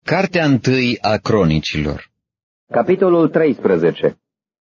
Cartea întâi a Cronicilor. Capitolul 13.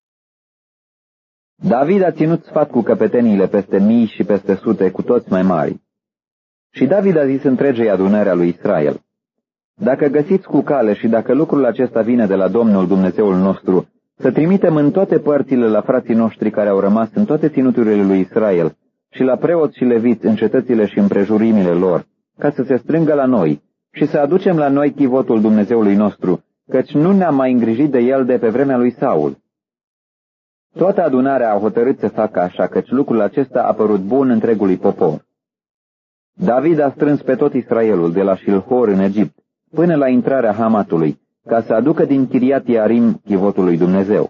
David a ținut sfat cu căpeteniile peste mii și peste sute, cu toți mai mari. Și David a zis întregei adunări a lui Israel: Dacă găsiți cu cale și dacă lucrul acesta vine de la Domnul Dumnezeul nostru, să trimitem în toate părțile la frații noștri care au rămas în toate ținuturile lui Israel și la preoți și leviți în cetățile și împrejurimile lor, ca să se strângă la noi și să aducem la noi chivotul Dumnezeului nostru, căci nu ne-am mai îngrijit de el de pe vremea lui Saul. Toată adunarea a hotărât să facă așa, căci lucrul acesta a părut bun întregului popor. David a strâns pe tot Israelul, de la Șilhor în Egipt, până la intrarea Hamatului, ca să aducă din Chiriat Iarim chivotul lui Dumnezeu.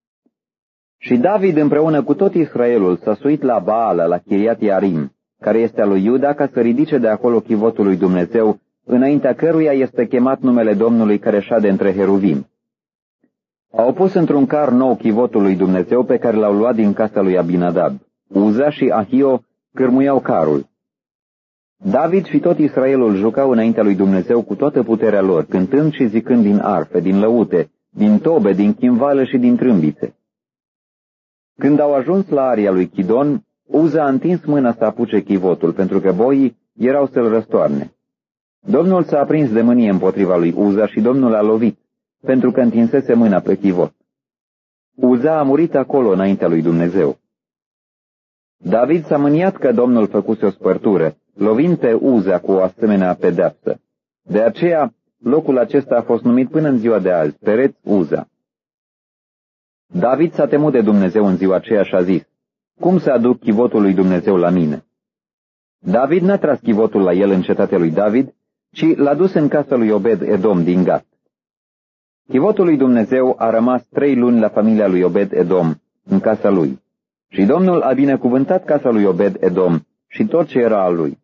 Și David împreună cu tot Israelul s-a suit la Baala, la Chiriat Iarim, care este a lui Iuda, ca să ridice de acolo chivotul lui Dumnezeu, înaintea căruia este chemat numele Domnului care șade între heruvim. Au pus într-un car nou chivotul lui Dumnezeu pe care l-au luat din casa lui Abinadab. Uza și Ahio cârmuiau carul. David și tot Israelul jucau înaintea lui Dumnezeu cu toată puterea lor, cântând și zicând din arfe, din lăute, din tobe, din chimvală și din trâmbițe. Când au ajuns la aria lui Chidon, Uza a întins mâna să apuce chivotul, pentru că boii erau să-l răstoarne. Domnul s-a aprins de mânie împotriva lui Uza și Domnul a lovit, pentru că întinsese mâna pe chivot. Uza a murit acolo înaintea lui Dumnezeu. David s-a mâniat că Domnul făcuse o spărtură, lovind pe Uza cu o asemenea pedeapsă. De aceea, locul acesta a fost numit până în ziua de azi, Pereț Uza. David s-a temut de Dumnezeu în ziua aceea și a zis: Cum să aduc chivotul lui Dumnezeu la mine? David n-a tras chivotul la el în cetatea lui David, ci l-a dus în casa lui Obed-Edom din Gat. Chivotul lui Dumnezeu a rămas 3 luni la familia lui Obed-Edom, în casa lui. Și Domnul a binecuvântat casa lui Obed-Edom și tot ce era al lui.